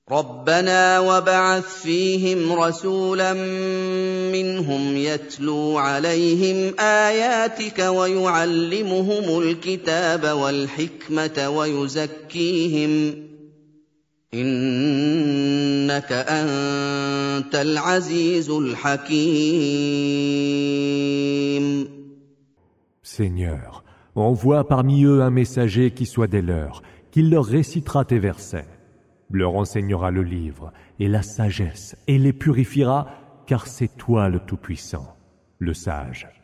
رَبَّنَا وَابْعَثْ فِيهِمْ رَسُولًا مِّنْهُمْ يَتْلُو عَلَيْهِمْ آيَاتِكَ وَيُعَلِّمُهُمُ الْكِتَابَ وَالْحِكْمَةَ وَيُزَكِّيهِمْ إِنَّكَ أَنتَ الْعَزِيزُ الْحَكِيمُ. Seigneur, envoie parmi eux un messager qui soit des leurs, qui leur récitera tes versets, leur enseignera le livre et la sagesse et les purifiera, car c'est toi le Tout-Puissant, le Sage.